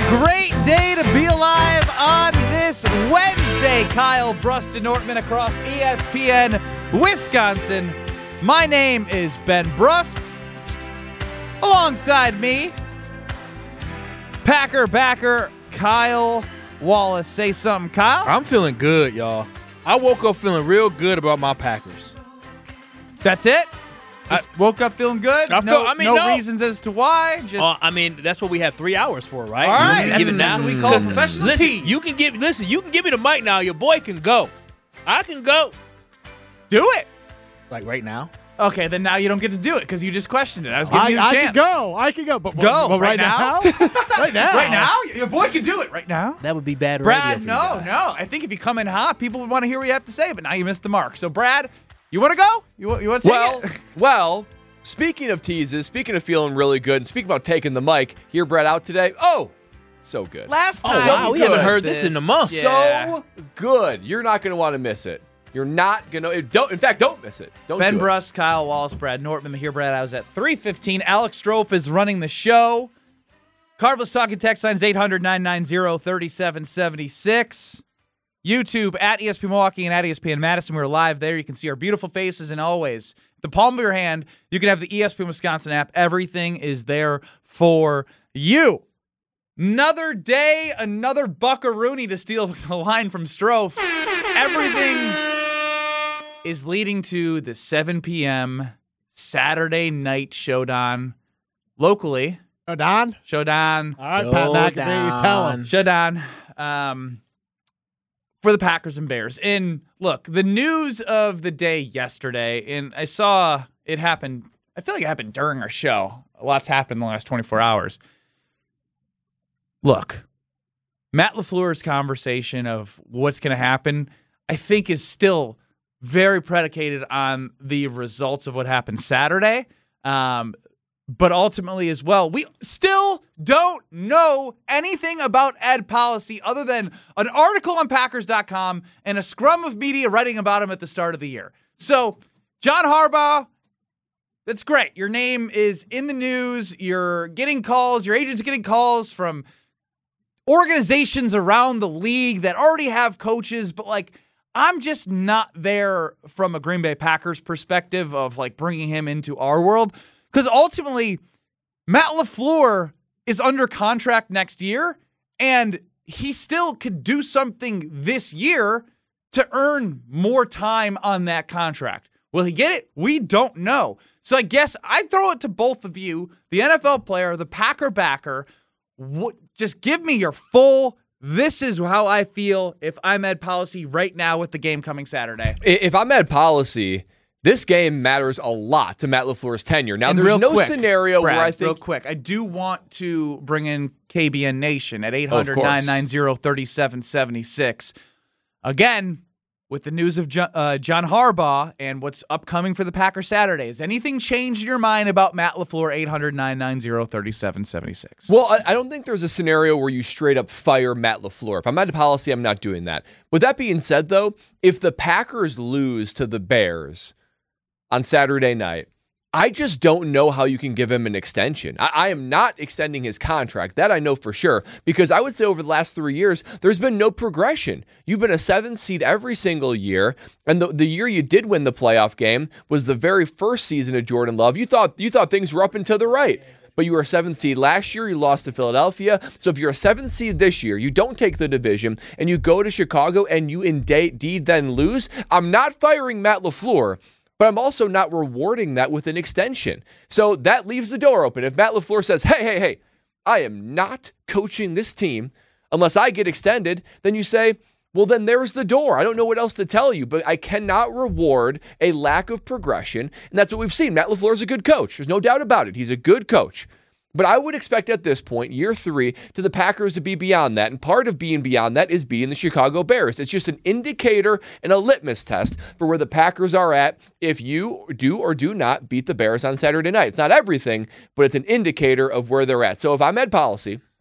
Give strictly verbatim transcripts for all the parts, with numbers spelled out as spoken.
Great day to be alive on this Wednesday. Kyle Brust and Nortman across E S P N Wisconsin. My name is Ben Brust. Alongside me, Packer backer Kyle Wallace. Say something, Kyle. I'm feeling good, y'all. I woke up feeling real good about my Packers. That's it? Just I, woke up feeling good? I no feel, I mean, no, no reasons as to why? Just uh, I mean, that's what we have three hours for, right? All right, you that's, give it that's now. what we call professional listen, teams. You can give, listen, you can give me the mic now. Your boy can go. I can go. Do it. Like right now? Okay, then now you don't get to do it because you just questioned it. I was giving I, you the I chance. can go. I can go. But, Go. but right, right now? right now? Right now? Your boy can do it right now. That would be bad Brad, radio for no, you guys. no. I think if you come in hot, people would want to hear what you have to say, but now you missed the mark. So, Brad, you want to go? You, want- you want to take Well, it? well, speaking of teases, speaking of feeling really good, and speaking about taking the mic, hear Brett out today. Oh, so good. Last Oh, time. wow, we good. haven't heard this in a month. Yeah. So good. You're not going to want to miss it. You're not going to. Don't. In fact, don't miss it. Don't Ben do it. Brust, Kyle Wallace, Brad Nortman, the Here Brad. I was at three fifteen. Alex Strofe is running the show. Carbless talking text lines eight hundred, nine nine zero, three seven seven six. YouTube at E S P N Milwaukee and at E S P N Madison. We're live there. You can see our beautiful faces, and always, the palm of your hand, you can have the E S P N Wisconsin app. Everything is there for you. Another day, another buckaroony, to steal the line from Strofe. Everything is leading to the seven p.m. Saturday night showdown locally. Oh, Don? Showdown. All right, Pat McAfee, you tell him. Showdown. Um, for the Packers and Bears. And look, the news of the day yesterday, and I saw it happen, I feel like it happened during our show. A lot's happened in the last twenty-four hours. Look, Matt LaFleur's conversation of what's going to happen, I think, is still very predicated on the results of what happened Saturday. Um, but ultimately as well, we still don't know anything about Ed Policy other than an article on Packers dot com and a scrum of media writing about him at the start of the year. So, John Harbaugh, that's great. Your name is in the news. You're getting calls. Your agent's getting calls from organizations around the league that already have coaches, but like, I'm just not there from a Green Bay Packers perspective of like bringing him into our world. Because ultimately, Matt LaFleur is under contract next year, and he still could do something this year to earn more time on that contract. Will he get it? We don't know. So I guess I'd throw it to both of you, the N F L player, the Packer backer. What, just give me your full, this is how I feel if I'm Ed Policy right now with the game coming Saturday. If I'm Ed Policy, this game matters a lot to Matt LaFleur's tenure. Now, And there's real no quick, scenario Brad, where I think. Real quick, I do want to bring in K B N Nation at eight hundred, nine nine zero, three seven seven six. Again, with the news of John, uh, John Harbaugh and what's upcoming for the Packers Saturday, has anything changed in your mind about Matt LaFleur? eight hundred, nine nine zero, three seven seven six. Well, I, I don't think there's a scenario where you straight up fire Matt LaFleur. If I'm Ed Policy, I'm not doing that. With that being said, though, if the Packers lose to the Bears on Saturday night, I just don't know how you can give him an extension. I, I am not extending his contract. That I know for sure, because I would say over the last three years, there's been no progression. You've been a seventh seed every single year, and the, the year you did win the playoff game was the very first season of Jordan Love. You thought you thought things were up and to the right, but you were a seventh seed last year. You lost to Philadelphia. So if you're a seventh seed this year, you don't take the division, and you go to Chicago, and you indeed then lose, I'm not firing Matt LaFleur, but I'm also not rewarding that with an extension. So that leaves the door open. If Matt LaFleur says, hey, hey, hey, I am not coaching this team unless I get extended, then you say, well, then there's the door. I don't know what else to tell you, but I cannot reward a lack of progression. And that's what we've seen. Matt LaFleur is a good coach. There's no doubt about it. He's a good coach. But I would expect at this point, year three, to the Packers to be beyond that. And part of being beyond that is beating the Chicago Bears. It's just an indicator and a litmus test for where the Packers are at if you do or do not beat the Bears on Saturday night. It's not everything, but it's an indicator of where they're at. So if I'm Ed Policy,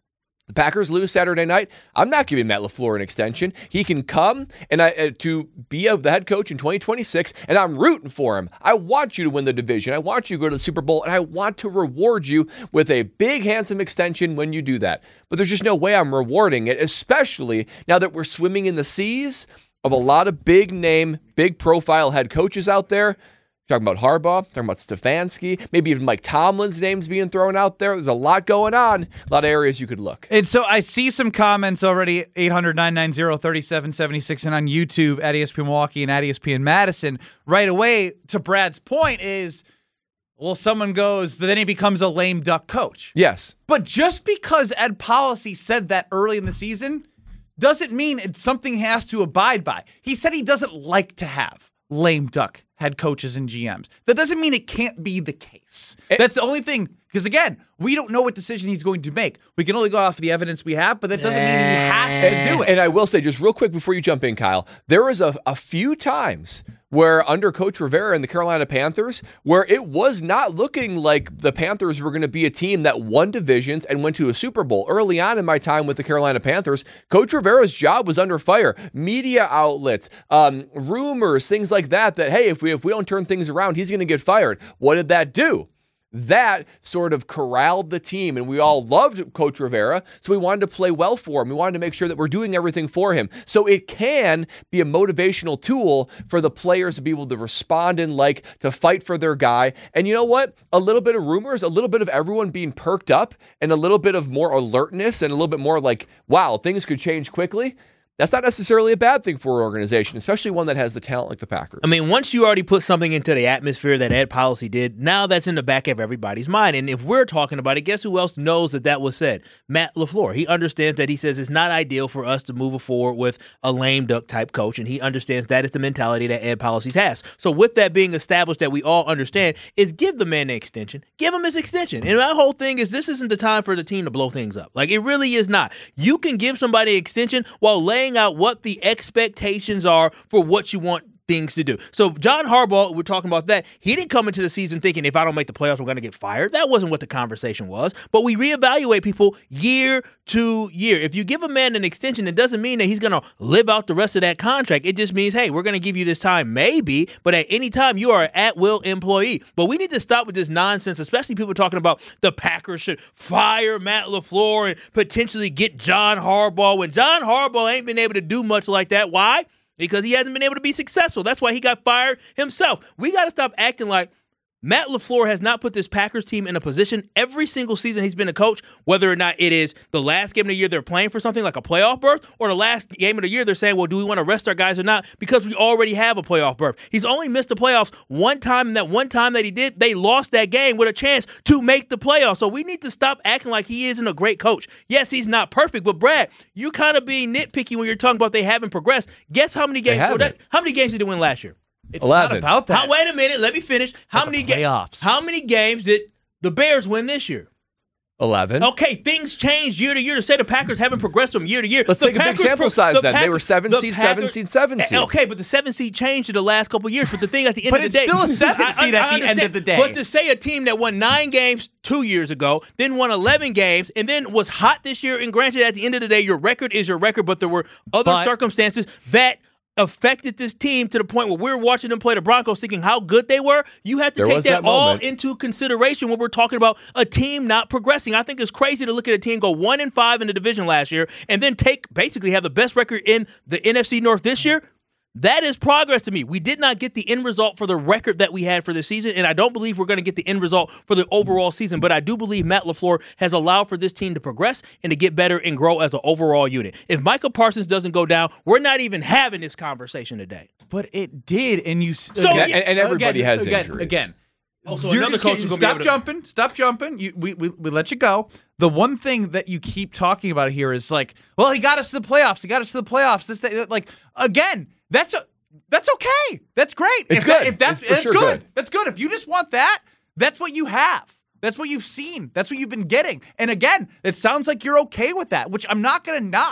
The Packers lose Saturday night. I'm not giving Matt LaFleur an extension. He can come and I, uh, to be a, the head coach in twenty twenty-six, and I'm rooting for him. I want you to win the division. I want you to go to the Super Bowl, and I want to reward you with a big, handsome extension when you do that. But there's just no way I'm rewarding it, especially now that we're swimming in the seas of a lot of big-name, big-profile head coaches out there. Talking about Harbaugh, talking about Stefanski, maybe even Mike Tomlin's name's being thrown out there. There's a lot going on, a lot of areas you could look. And so I see some comments already, eight hundred, nine nine zero, three seven seven six, and on YouTube at E S P N Milwaukee and at E S P N Madison. Right away, to Brad's point is, well, someone goes, then he becomes a lame duck coach. Yes. But just because Ed Policy said that early in the season doesn't mean it's something he has to abide by. He said he doesn't like to have lame duck head coaches and G Ms. That doesn't mean it can't be the case. It, That's the only thing, because again, we don't know what decision he's going to make. We can only go off the evidence we have, but that doesn't mean he has to do it. And I will say, just real quick before you jump in, Kyle, there was a, a few times where under Coach Rivera and the Carolina Panthers, where it was not looking like the Panthers were going to be a team that won divisions and went to a Super Bowl. Early on in my time with the Carolina Panthers, Coach Rivera's job was under fire. Media outlets, um, rumors, things like that, that, hey, if we if we don't turn things around, he's going to get fired. What did that do? That sort of corralled the team, and we all loved Coach Rivera, so we wanted to play well for him. We wanted to make sure that we're doing everything for him. So it can be a motivational tool for the players to be able to respond and like to fight for their guy. And you know what? A little bit of rumors, a little bit of everyone being perked up, and a little bit of more alertness, and a little bit more like, wow, things could change quickly. That's not necessarily a bad thing for an organization, especially one that has the talent like the Packers. I mean, once you already put something into the atmosphere that Ed Policy did, now that's in the back of everybody's mind. And if we're talking about it, guess who else knows that that was said? Matt LaFleur. He understands that. He says it's not ideal for us to move forward with a lame duck type coach, and he understands that is the mentality that Ed Policy has. So with that being established that we all understand, is give the man an extension. Give him his extension. And my whole thing is this isn't the time for the team to blow things up. Like, it really is not. You can give somebody an extension while laying out what the expectations are for what you want things to do. So John Harbaugh, we're talking about that. He didn't come into the season thinking if I don't make the playoffs, I'm going to get fired. That wasn't what the conversation was. But we reevaluate people year to year. If you give a man an extension, it doesn't mean that he's going to live out the rest of that contract. It just means, hey, we're going to give you this time, maybe, but at any time you are an at-will employee. But we need to stop with this nonsense, especially people talking about the Packers should fire Matt LaFleur and potentially get John Harbaugh when John Harbaugh ain't been able to do much like that. Why? Because he hasn't been able to be successful. That's why he got fired himself. We got to stop acting like Matt LaFleur has not put this Packers team in a position every single season he's been a coach, whether or not it is the last game of the year they're playing for something like a playoff berth, or the last game of the year they're saying, well, do we want to rest our guys or not? Because we already have a playoff berth. He's only missed the playoffs one time, and that one time that he did, they lost that game with a chance to make the playoffs. So we need to stop acting like he isn't a great coach. Yes, he's not perfect, but Brad, you're kind of being nitpicky when you're talking about they haven't progressed. Guess how many games? haven't. How many games did they win last year? It's eleven. not about that. How, wait a minute. Let me finish. How But many the games? playoffs. How many games did the Bears win this year? eleven. Okay, things change year to year. To say the Packers haven't progressed from year to year. Let's the take a big Packers sample pro- size the then. They Packers- were seven the seed, seven Packers- seed, seven seed. Okay, but the seven seed changed in the last couple of years. But the thing at the end But of the it's day, still a seven I- I- seed at I the end of understand. the day. But to say a team that won nine games two years ago, then won eleven games, and then was hot this year, and granted, at the end of the day, your record is your record, but there were other But- circumstances that affected this team to the point where we're watching them play the Broncos thinking how good they were. You have to There take was that, that all moment. into consideration when we're talking about a team not progressing. I think it's crazy to look at a team go one and five in the division last year and then take basically have the best record in the N F C North this year. That is progress to me. We did not get the end result for the record that we had for the season, and I don't believe we're going to get the end result for the overall season, but I do believe Matt LaFleur has allowed for this team to progress and to get better and grow as an overall unit. If Micah Parsons doesn't go down, we're not even having this conversation today. But it did, and you. So- again, and, and everybody again, has again, injuries. Again, Also, You're another just coach getting- is gonna be stop able to- jumping. Stop jumping. You, we, we we let you go. The one thing that you keep talking about here is like, well, he got us to the playoffs. He got us to the playoffs. This thing, like again, that's a that's okay. That's great. It's if that- good. if that's It's for that's sure good. good. That's good. If you just want that, that's what you have. That's what you've seen. That's what you've been getting. And again, it sounds like you're okay with that, which I'm not going to knock.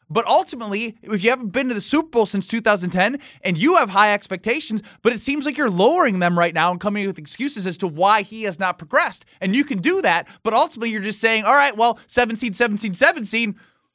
But ultimately, if you haven't been to the Super Bowl since two thousand ten and you have high expectations, but it seems like you're lowering them right now and coming with excuses as to why he has not progressed. And you can do that, but ultimately you're just saying, all right, well, seven seed, seven seed, seven seed.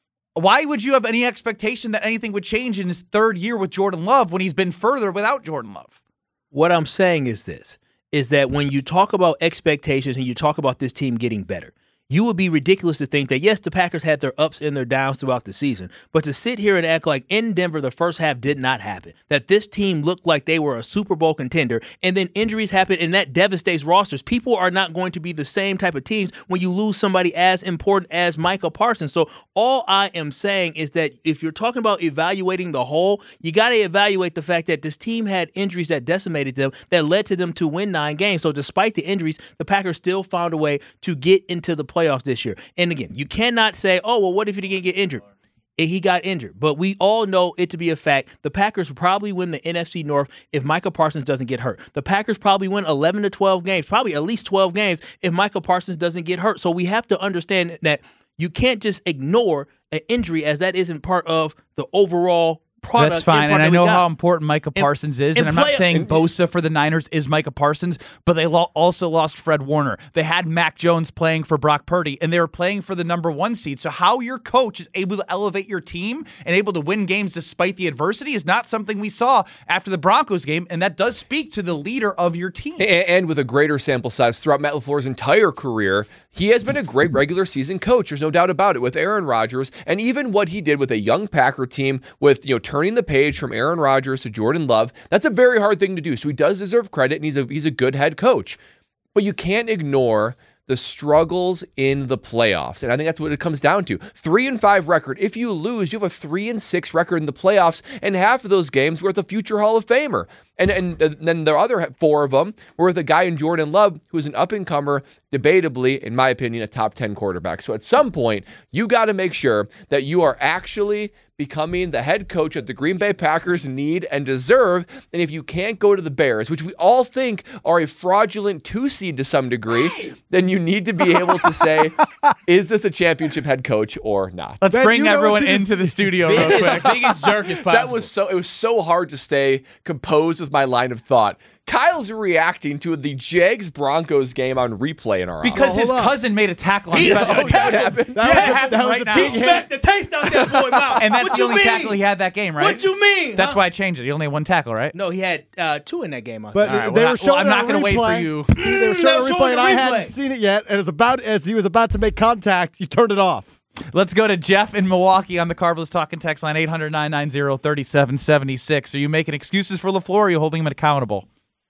Why would you have any expectation that anything would change in his third year with Jordan Love when he's been further without Jordan Love? What I'm saying is this, is that when you talk about expectations and you talk about this team getting better, you would be ridiculous to think that, yes, the Packers had their ups and their downs throughout the season, but to sit here and act like in Denver the first half did not happen, that this team looked like they were a Super Bowl contender, and then injuries happen and that devastates rosters. People are not going to be the same type of teams when you lose somebody as important as Micah Parsons. So all I am saying is that if you're talking about evaluating the whole, you got to evaluate the fact that this team had injuries that decimated them, that led to them to win nine games. So despite the injuries, the Packers still found a way to get into the playoffs this year. And again, you cannot say, oh, well, what if he didn't get injured? He got injured. But we all know it to be a fact. The Packers probably win the N F C North if Micah Parsons doesn't get hurt. The Packers probably win eleven to twelve games, probably at least twelve games if Micah Parsons doesn't get hurt. So we have to understand that you can't just ignore an injury as that isn't part of the overall product. That's fine, and I know how important Micah Parsons is, and, and I'm not play- saying and- Bosa for the Niners is Micah Parsons, but they lo- also lost Fred Warner. They had Mac Jones playing for Brock Purdy, and they were playing for the number one seed. So how your coach is able to elevate your team and able to win games despite the adversity is not something we saw after the Broncos game, and that does speak to the leader of your team. And with a greater sample size throughout Matt LaFleur's entire career, he has been a great regular season coach. There's no doubt about it with Aaron Rodgers, and even what he did with a young Packer team with, you know, turning the page from Aaron Rodgers to Jordan Love. That's a very hard thing to do. So he does deserve credit, and he's a he's a good head coach. But you can't ignore the struggles in the playoffs. And I think that's what it comes down to. Three and five record. If you lose, you have a three and six record in the playoffs, and half of those games were with a future Hall of Famer. And and then the other four of them were with a guy in Jordan Love, who's an up-and-comer, debatably, in my opinion, a top ten quarterback. So at some point, you got to make sure that you are actually becoming the head coach that the Green Bay Packers need and deserve. And if you can't go to the Bears, which we all think are a fraudulent two-seed to some degree, then you need to be able to say, is this a championship head coach or not? Let's Ben, bring you know everyone what you into just- the studio real quick. biggest jerk is possible. That was so it was so hard to stay composed with my line of thought. Kyle's reacting to the Jags Broncos game on replay in our Because Oh, his hold on. cousin made a tackle on He- special oh, teams. that happened? That Yeah, was it a- happened that was right a now. big He hit. smacked the taste out that boy mouth. And that's what the you only mean? tackle he had that game, right? What you mean? That's huh? why I changed it. He only had one tackle, right? No, he had uh, two in that game. I But think. All right, they well, were I- showing well, I'm it not on gonna wait for replay. you. They were showing a They were replay, showing and the I replay. hadn't seen it yet. And as about as he was about to make contact, you turned it off. Let's go to Jeff in Milwaukee on the Carbless Talking text line, eight hundred, nine nine zero, three seven seven six. Are you making excuses for LaFleur, or are you holding him accountable?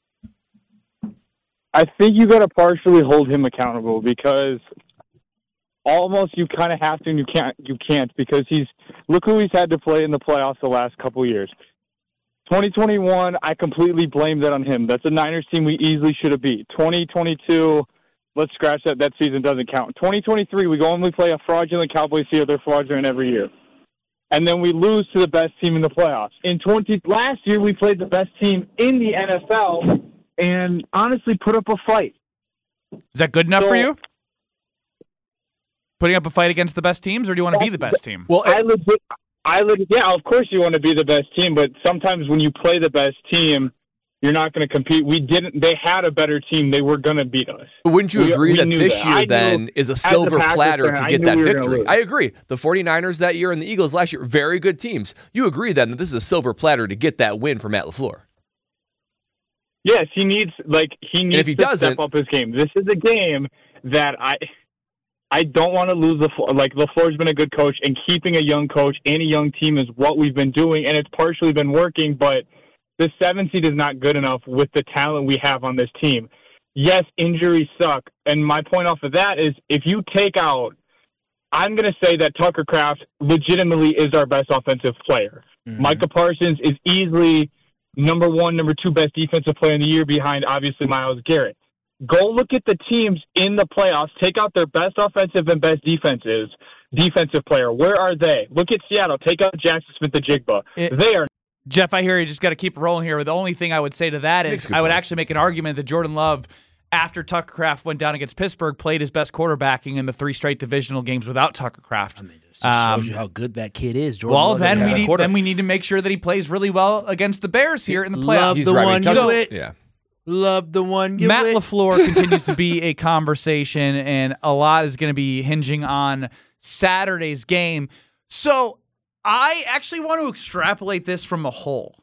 I think you got to partially hold him accountable because almost you kind of have to and you can't you can't because he's look who he's had to play in the playoffs the last couple of years. twenty twenty-one, I completely blame that on him. That's a Niners team we easily should have beat. twenty twenty-two, let's scratch that. That season doesn't count. twenty twenty-three, we go and we play a fraudulent Cowboys here. They're fraudulent every year. And then we lose to the best team in the playoffs. In twenty last year, we played the best team in the N F L and honestly put up a fight. Is that good enough So- for you? Putting up a fight against the best teams, or do you want to be the best team? Well, I legit, I legit, yeah, of course you want to be the best team, but sometimes when you play the best team, you're not going to compete. We didn't. They had a better team. They were going to beat us. wouldn't you We- agree we that knew this that. year I knew then is a a silver Packers platter fan, to I get knew that we were gonna victory? lose. I agree. The 49ers that year and the Eagles last year, very good teams. You agree then that this is a silver platter to get that win for Matt LaFleur? Yes, he needs like he needs if he to doesn't- step up his game. This is a game that I I don't want to lose the like LaFleur's been a good coach, and keeping a young coach and a young team is what we've been doing, and it's partially been working. But the seven seed is not good enough with the talent we have on this team. Yes, injuries suck, and my point off of that is if you take out, I'm going to say that Tucker Kraft legitimately is our best offensive player. Mm-hmm. Micah Parsons is easily number one, number two best defensive player in the year behind, obviously, Myles Garrett. Go look at the teams in the playoffs. Take out their best offensive and best defenses, defensive player. Where are they? Look at Seattle. Take out Jackson Smith-Njigba. It- They are Jeff, I hear you just got to keep rolling here. The only thing I would say to that Makes is a good I would point. actually make an argument that Jordan Love after Tucker Kraft went down against Pittsburgh, played his best quarterbacking in the three straight divisional games without Tucker Kraft. I mean, this just Um, shows you how good that kid is. Jordan Well, Love then doesn't we have a need quarter- then we need to make sure that he plays really well against the Bears here in the playoffs. Love He's the right. one Tucker- you with. Yeah. Love the one you Matt with. LaFleur continues to be a conversation, and a lot is going to be hinging on Saturday's game. So I actually want to extrapolate this from a whole.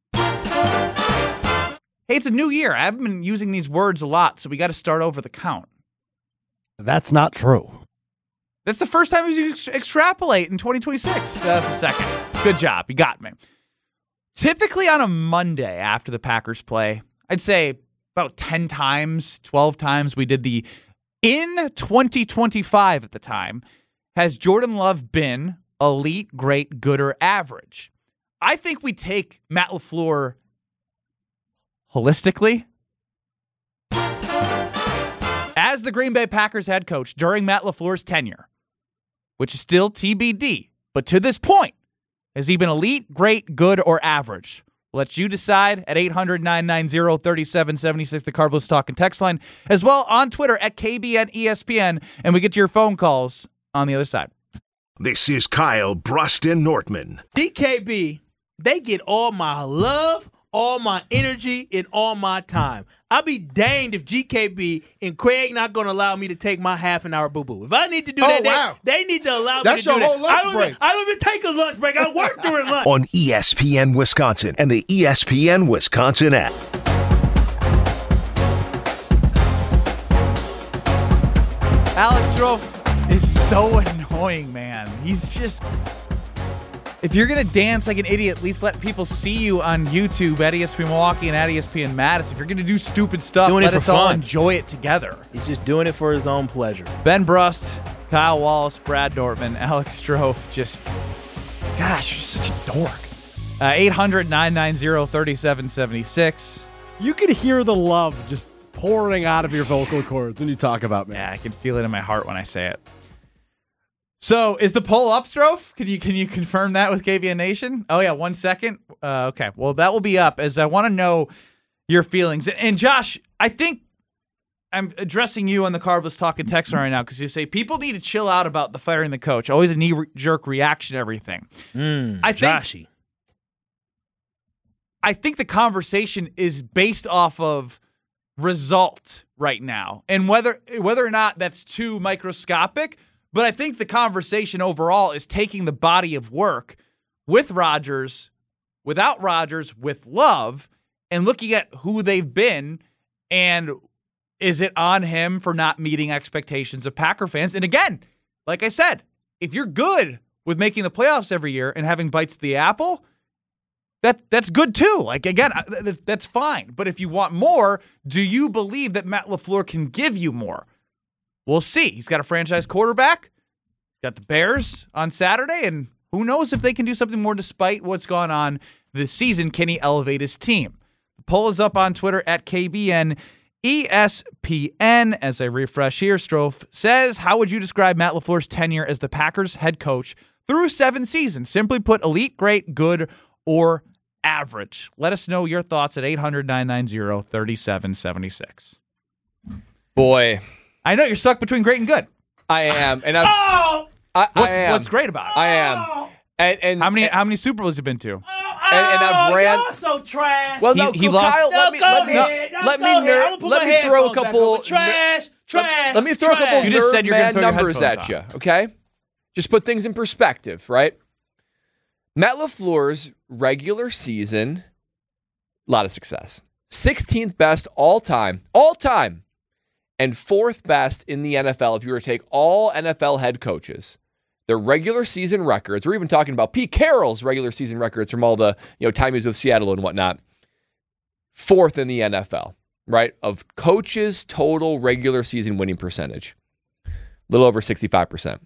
Hey, it's a new year. I haven't been using these words a lot, so we got to start over the count. That's not true. That's the first time you ex- extrapolate in twenty twenty-six. That's the second. Good job. You got me. Typically on a Monday after the Packers play, I'd say about ten times, twelve times we did the in twenty twenty-five at the time. Has Jordan Love been elite, great, good, or average? I think we take Matt LaFleur holistically. As the Green Bay Packers head coach during Matt LaFleur's tenure, which is still T B D, but to this point, has he been elite, great, good, or average? We'll let you decide at eight hundred, nine nine zero, three seven seven six, the Cardinals Talk and text line, as well on Twitter at K B N E S P N, and we get to your phone calls on the other side. This is Kyle Broston Nortman. D K B, they get all my love, all my energy, and all my time. I'll be danged if G K B and Craig not going to allow me to take my half an hour boo-boo. If I need to do Oh, that, wow. they, they need to allow That's me to do your that. whole lunch I don't break. Even, I don't even take a lunch break. I work during lunch. On E S P N Wisconsin and the E S P N Wisconsin app. Alex Strofe is so annoying, man. He's just... If you're going to dance like an idiot, at least let people see you on YouTube at E S P N Milwaukee and at E S P N Madison. If you're going to do stupid stuff, Doing it let for us all fun. enjoy it together. He's just doing it for his own pleasure. Ben Brust, Kyle Wallace, Brad Dortman, Alex Strofe, just... Gosh, you're such a dork. Uh, eight hundred, nine nine zero, three seven seven six. You can hear the love just pouring out of your vocal cords when you talk about me. Yeah, I can feel it in my heart when I say it. So, is the poll up, Strofe? Can you can you confirm that with K B N Nation? Oh yeah, one second. Uh, okay, well that will be up as I want to know your feelings. And, and Josh, I think I'm addressing you on the Cardinals Talking text right now because you say people need to chill out about the firing the coach. Always a knee jerk reaction to everything. Mm, I think Joshy. I think the conversation is based off of result right now, and whether whether or not that's too microscopic. But I think the conversation overall is taking the body of work with Rodgers, without Rodgers, with Love, and looking at who they've been, and is it on him for not meeting expectations of Packer fans? And again, like I said, if you're good with making the playoffs every year and having bites of the apple, that that's good too. Like, again, that's fine. But if you want more, do you believe that Matt LaFleur can give you more? We'll see. He's got a franchise quarterback. He's got the Bears on Saturday, and who knows if they can do something more despite what's gone on this season. Can he elevate his team? The poll is up on Twitter at K B N E S P N. As I refresh here, Strofe says, how would you describe Matt LaFleur's tenure as the Packers head coach through seven seasons? Simply put, elite, great, good, or average. Let us know your thoughts at eight hundred, nine nine zero, three seven seven six. Boy, I know you're stuck between great and good. I am, and I've, Oh! I, I What's, am. what's great about it? I am, and and How many how many Super Bowls have you been to? and, and I've Oh, ran. y'all so trash. Well, He- no, he go- lost- Kyle, No, let me go let me ahead. No, let go me ahead. ner- I'ma put let my me throw a headphones back couple on. Trash, Let, trash. let me throw a couple trash. You just said you're gonna nerd throw your man numbers headphones at you, okay? Just put things in perspective, right? Matt LaFleur's regular season, a lot of success. sixteenth best all time, all time, and fourth best in the N F L if you were to take all N F L head coaches. Their regular season records, we're even talking about Pete Carroll's regular season records from all the, you know, time he was with Seattle and whatnot. Fourth in the N F L, right? Of coaches' total regular season winning percentage. A little over sixty-five percent.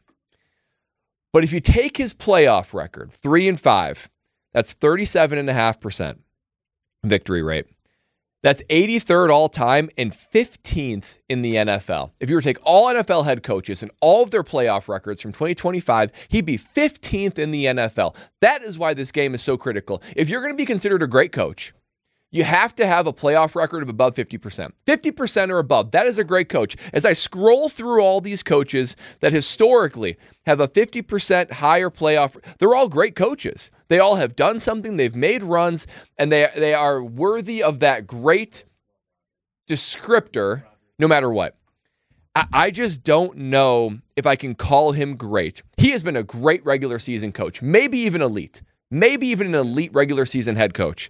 But if you take his playoff record, three and five, that's thirty-seven point five percent victory rate. That's eighty-third all time and fifteenth in the N F L. If you were to take all N F L head coaches and all of their playoff records from twenty twenty-five, he'd be fifteenth in the N F L. That is why this game is so critical. If you're going to be considered a great coach, You have to have a playoff record of above fifty percent. fifty percent or above. That is a great coach. As I scroll through all these coaches that historically have a fifty percent higher playoff, they're all great coaches. They all have done something, they've made runs, and they, they are worthy of that great descriptor no matter what. I, I just don't know if I can call him great. He has been a great regular season coach, maybe even elite, maybe even an elite regular season head coach.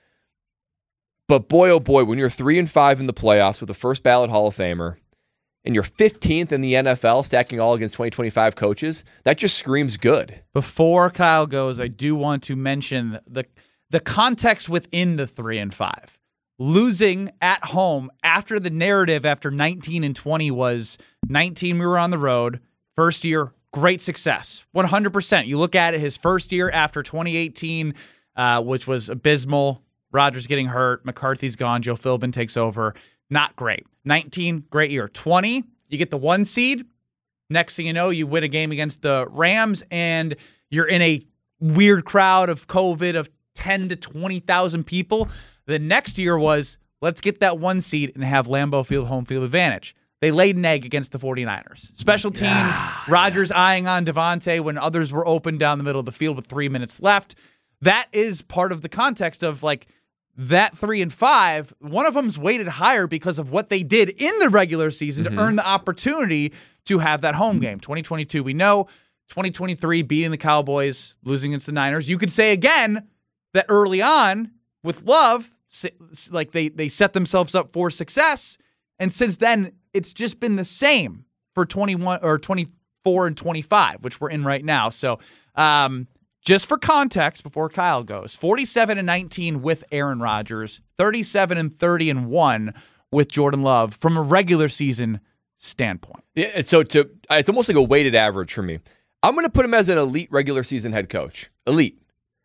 But boy, oh boy, when you're three and five in the playoffs with a first ballot Hall of Famer and you're fifteenth in the N F L stacking all against twenty twenty-five coaches, that just screams good. Before Kyle goes, I do want to mention the the context within the three and five. Losing at home after the narrative after nineteen and twenty was nineteen, we were on the road. First year, great success. one hundred percent. You look at it, his first year after twenty eighteen, uh, which was abysmal. Rodgers getting hurt. McCarthy's gone. Joe Philbin takes over. Not great. nineteen, great year. twenty, you get the one seed. Next thing you know, you win a game against the Rams, and you're in a weird crowd of COVID of ten to twenty thousand people. The next year was, let's get that one seed and have Lambeau Field home field advantage. They laid an egg against the 49ers. Special teams, yeah, Rodgers yeah. eyeing on Devontae when others were open down the middle of the field with three minutes left. That is part of the context of, like, that three and five, one of them's weighted higher because of what they did in the regular season mm-hmm. to earn the opportunity to have that home game. twenty twenty-two, we know. twenty twenty-three, beating the Cowboys, losing against the Niners. You could say again that early on with Love, like they they set themselves up for success, and since then it's just been the same for twenty-one or twenty-four and twenty-five, which we're in right now. So, um, just for context, before Kyle goes, forty-seven and nineteen with Aaron Rodgers, thirty-seven and thirty and one with Jordan Love from a regular season standpoint. Yeah, and so to it's almost like a weighted average for me. I'm going to put him as an elite regular season head coach. Elite.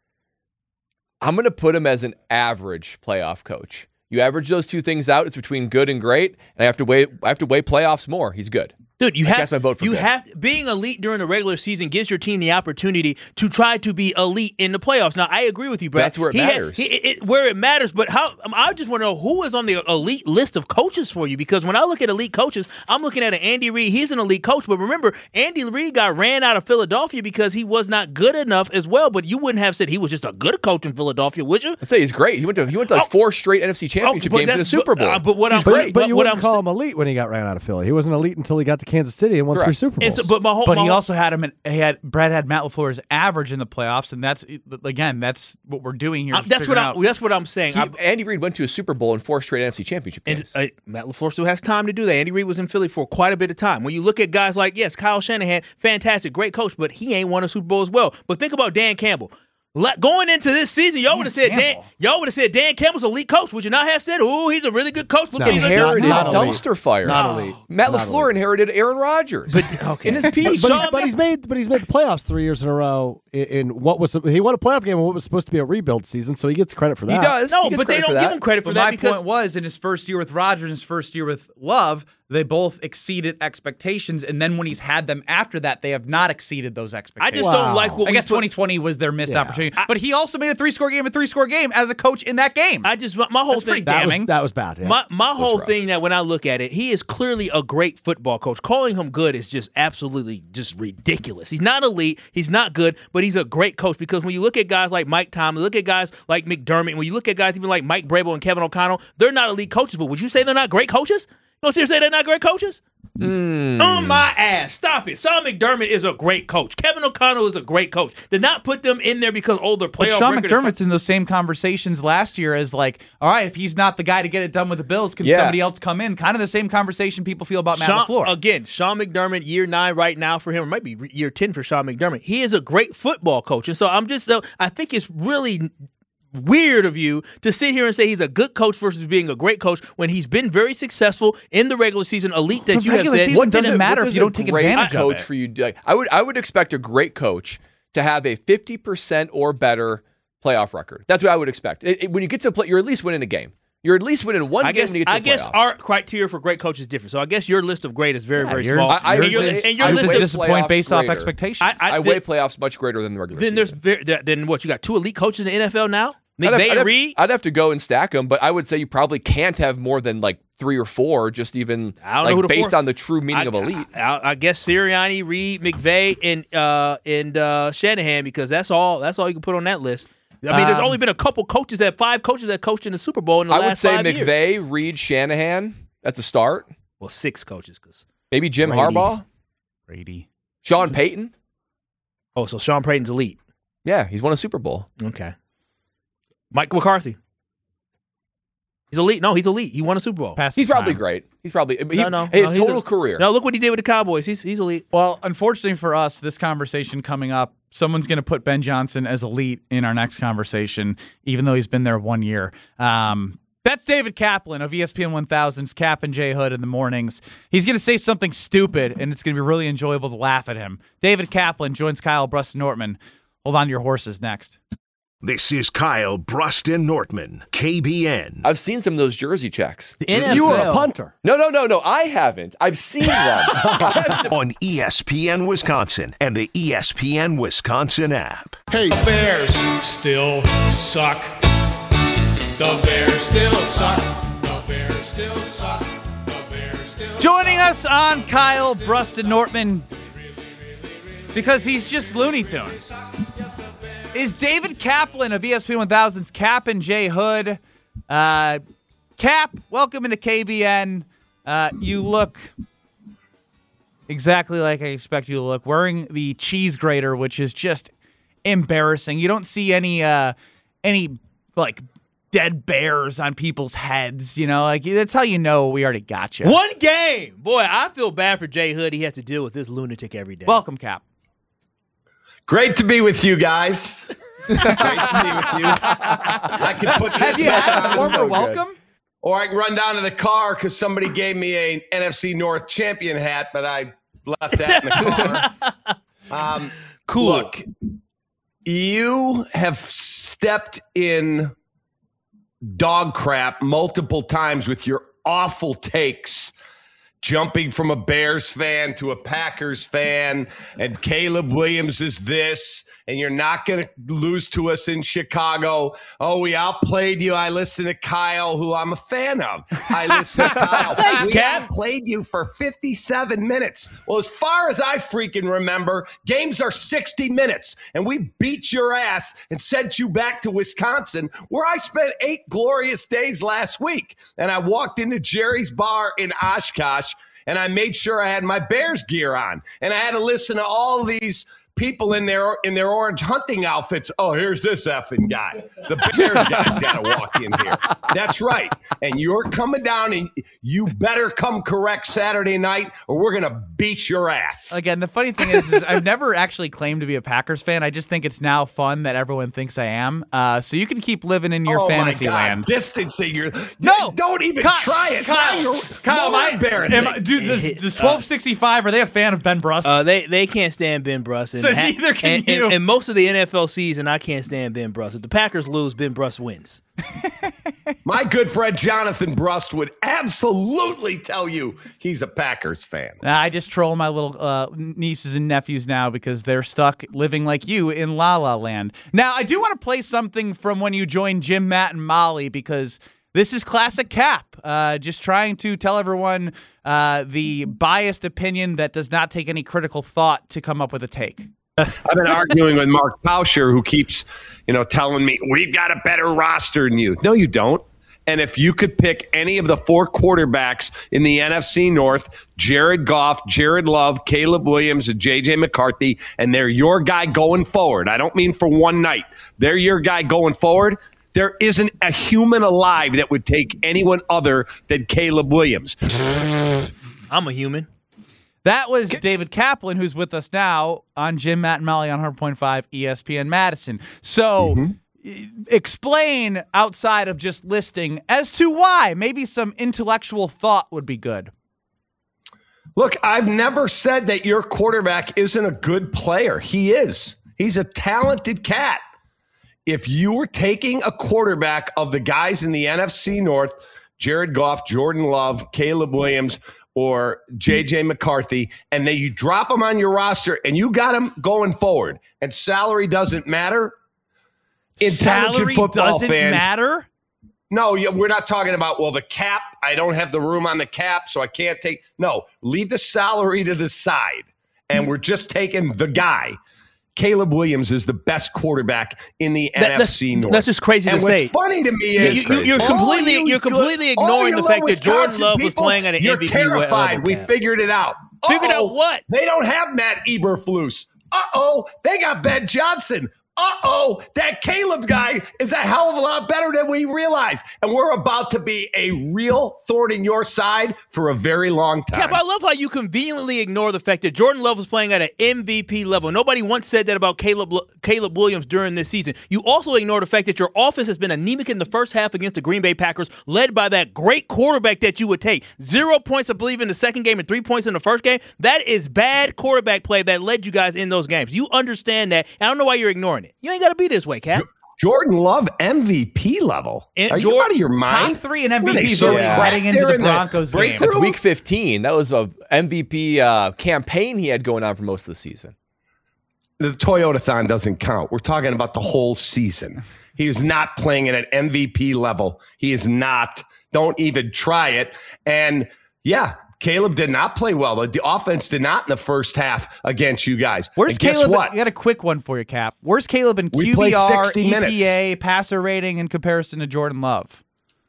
I'm going to put him as an average playoff coach. You average those two things out, it's between good and great, and I have to weigh I have to weigh playoffs more. He's good. Dude, you I have cast my vote for you good. have being elite during the regular season gives your team the opportunity to try to be elite in the playoffs. Now, I agree with you, Brad. That's where it he matters. Had, he, it, where it matters, but how? I just want to know who is on the elite list of coaches for you, because when I look at elite coaches, I'm looking at an Andy Reid. He's an elite coach, but remember, Andy Reid got ran out of Philadelphia because he was not good enough as well. But you wouldn't have said he was just a good coach in Philadelphia, would you? I'd say he's great. He went to he went to like oh, four straight N F C Championship oh, games in the Super Bowl. But, uh, but what he's I'm great. But you what wouldn't I'm, call him elite when he got ran out of Philly. He wasn't elite until he got to Kansas City and won Correct. three Super Bowls. So, but my whole, But my he whole, also had him. In, he had Brad had Matt LaFleur's average in the playoffs, and that's again that's what we're doing here. uh, that's what I'm. out. That's what I'm saying. He, I'm, Andy Reid went to a Super Bowl and four straight N F C Championship And games. uh, Matt LaFleur still has time to do that. Andy Reid was in Philly for quite a bit of time. When you look at guys like, yes, Kyle Shanahan, fantastic, great coach, but he ain't won a Super Bowl as well. But think about Dan Campbell. Let, going into this season, y'all would have said Dan, y'all would have said Dan Campbell's a elite coach. Would you not have said, "Oh, he's a really good coach"? Look No. at him. Inherited not- a not elite. dumpster fire. Not elite. Matt Not LaFleur elite. inherited Aaron Rodgers But okay. in his But, piece. but, he's, but he's made but he's made the playoffs three years in a row in, in what was he won a playoff game in what was supposed to be a rebuild season, so he gets credit for He that. does. No, He gets but they credit for don't give that. him credit for But that my because point was, in his first year with Rodgers and his first year with Love, they both exceeded expectations, and then when he's had them after that, they have not exceeded those I expectations. just Wow. don't like what I we guess put- twenty twenty was their missed Yeah. opportunity, but he also made a three-score game, a three-score game as a coach in that game. I just my, my whole That's pretty thing. that was damning. that was bad. Yeah. My my whole rough. thing that when I look at it, he is clearly a great football coach. Calling him good is just absolutely just ridiculous. He's not elite, he's not good, but he's a great coach because when you look at guys like Mike Tomlin, look at guys like McDermott, when you look at guys even like Mike Brable and Kevin O'Connell, they're not elite coaches. But would you say they're not great coaches? You don't seriously say they're not great coaches? Mm. On my ass. Stop it. Sean McDermott is a great coach. Kevin O'Connell is a great coach. Did not put them in there because, oh, their But playoff Sean record is McDermott's in those same conversations last year as like, all right, if he's not the guy to get it done with the Bills, can Yeah. somebody else come in? Kind of the same conversation people feel about Matt Sean, LaFleur. Again, Sean McDermott, year nine right now for him, or might be year ten for Sean McDermott. He is a great football coach. And so I'm just, uh, I think it's really weird of you to sit here and say he's a good coach versus being a great coach when he's been very successful in the regular season, elite that The you have regular said. season What does doesn't it- matter what if does you a don't take great advantage of coach it. for you do? I would I would expect a great coach to have a fifty percent or better playoff record. That's what I would expect. It, it- when you get to play, you're at least winning a game. You're at least winning one I game guess when you get to I the guess playoffs. our criteria for great coach is different. So I guess your list of great is very, Yeah, very yours- small. I- I- and your, yours and your I list was of, way disappointed playoffs based off greater. expectations. I- I I- weigh then- playoffs much greater than the regular then there's season. very, then what? You got two elite coaches in the N F L now. I'd have, McVay I'd, have, Reed. I'd have to go and stack them, but I would say you probably can't have more than like three or four, just even I don't like know who the based four- on the true meaning I, of elite. I, I, I guess Sirianni, Reed, McVay, and uh, and uh, Shanahan, because that's all. That's all you can put on that list. I mean, there's Um, only been a couple coaches that five coaches that coached in the Super Bowl in the I last would say five McVay, years. Reed, Shanahan. That's a start. Well, six coaches, because Maybe Jim Brady. Harbaugh, Brady. Sean Payton. oh, so Sean Payton's elite. Yeah, he's won a Super Bowl. Okay. Mike McCarthy. He's elite. No, he's elite. He won a Super Bowl. Past He's his probably time. great. He's probably he, No, no, his no, he's total a- career. No, look what he did with the Cowboys. He's he's elite. Well, unfortunately for us, this conversation coming up, someone's going to put Ben Johnson as elite in our next conversation, even though he's been there one year. Um, that's David Kaplan of E S P N one thousand's Cap and J Hood in the mornings. He's going to say something stupid, and it's going to be really enjoyable to laugh at him. David Kaplan joins Kyle Bruston-Nortman. Hold on to your horses next. This is Kyle Bruston-Nortman, K B N. I've seen some of those jersey checks. The N F L. You were a punter. No, no, no, no. I haven't. I've seen them. On E S P N Wisconsin and the E S P N Wisconsin app. Hey, Bears still suck. The Bears still suck. The Bears still suck. The Bears still Joining us on Kyle Bruston-Nortman, because he's just Looney Tunes, is David Kaplan of E S P N one thousand's Cap and J Hood. Uh, Cap, welcome into K B N. Uh, you look exactly like I expect you to look, wearing the cheese grater, which is just embarrassing. You don't see any, uh, any like dead bears on people's heads. You know, like that's how you know we already got you. One game. Boy, I feel bad for Jay Hood. He has to deal with this lunatic every day. Welcome, Cap. Great to be with you guys. Great to be with you. I can put this Have you had a on, warmer so good. welcome? or I can run down to the car because somebody gave me a N F C North champion hat, but I left that in the car. Um, Cool. Look, you have stepped in dog crap multiple times with your awful takes, jumping from a Bears fan to a Packers fan, and Caleb Williams is this, and you're not going to lose to us in Chicago. Oh, we outplayed you. I listen to Kyle, who I'm a fan of. I listen to Kyle. Thanks, we Cap. outplayed you for fifty-seven minutes. Well, as far as I freaking remember, games are sixty minutes, and we beat your ass and sent you back to Wisconsin, where I spent eight glorious days last week. And I walked into Jerry's bar in Oshkosh, and I made sure I had my Bears gear on. And I had to listen to all these people in their in their orange hunting outfits. Oh, here's this effing guy. The Bears guy's got to walk in here. That's right. And you're coming down, and you better come correct Saturday night, or we're going to beat your ass. Again, the funny thing is, is I've never actually claimed to be a Packers fan. I just think it's now fun that everyone thinks I am. Uh, so you can keep living in your oh fantasy my God. land. Distancing your No! don't even Kyle- try it. Kyle, Now you're Kyle, more am I- embarrassing. am I- dude, this, this twelve sixty-five, are they a fan of Ben Bruss? Uh, they they can't stand Ben Bruss. And So neither can and, you. And, and most of the N F L season, I can't stand Ben Bruss. If the Packers lose, Ben Bruss wins. My good friend Jonathan Brust would absolutely tell you he's a Packers fan. Nah, I just troll my little uh, nieces and nephews now because they're stuck living like you in La La Land. Now, I do want to play something from when you joined Jim, Matt, and Molly because this is classic Cap. Uh, just trying to tell everyone uh, the biased opinion that does not take any critical thought to come up with a take. I've been arguing with Mark Pauscher, who keeps, you know, telling me we've got a better roster than you. No, you don't. And if you could pick any of the four quarterbacks in the N F C North, Jared Goff, Jared Love, Caleb Williams, and J J McCarthy, and they're your guy going forward. I don't mean for one night. They're your guy going forward. There isn't a human alive that would take anyone other than Caleb Williams. I'm a human. That was David Kaplan, who's with us now on Jim, Matt, and Molly on one hundred point five E S P N Madison. So mm-hmm. explain outside of just listing as to why. Maybe some intellectual thought would be good. Look, I've never said that your quarterback isn't a good player. He is. He's a talented cat. If you were taking a quarterback of the guys in the N F C North, Jared Goff, Jordan Love, Caleb Williams, or J J McCarthy, and then you drop them on your roster and you got them going forward, and salary doesn't matter, intelligent Salary football doesn't fans. matter? No, yeah, we're not talking about, well, the cap. I don't have the room on the cap, so I can't take. No, leave the salary to the side. And we're just taking the guy. Caleb Williams is the best quarterback in the That- N F C that's, North. that's just crazy and to what's say. funny to me You- is you, you're all completely you you're good- completely all ignoring you the fact little that Jordan Wisconsin Love was people, playing at an you're M V P terrified. level. We Cap. figured it out. Figured Uh-oh, out what? They don't have Matt Eberflus. Uh-oh, they got Ben Johnson. Uh-oh, that Caleb guy is a hell of a lot better than we realize. And we're about to be a real thorn in your side for a very long time. Cap, I love how you conveniently ignore the fact that Jordan Love was playing at an M V P level. Nobody once said that about Caleb Caleb Williams during this season. You also ignore the fact that your offense has been anemic in the first half against the Green Bay Packers, led by that great quarterback that you would take. Zero points, I believe, in the second game and three points in the first game. That is bad quarterback play that led you guys in those games. You understand that. I don't know why you're ignoring it. You ain't got to be this way, Cap. Jordan Love M V P level. And Are Jordan- you out of your mind? Top three in What are they M V P so voting cracked heading into there the in Broncos break game. That's room? week fifteen. That was a M V P uh, campaign he had going on for most of the season. The Toyota-thon doesn't count. We're talking about the whole season. He is not playing at an M V P level. He is not. Don't even try it. And yeah, Caleb did not play well, but the offense did not in the first half against you guys. Where's And guess Caleb? what? I got a quick one for you, Cap. Where's Caleb in We Q play B R, sixty E minutes. P A, passer rating in comparison to Jordan Love?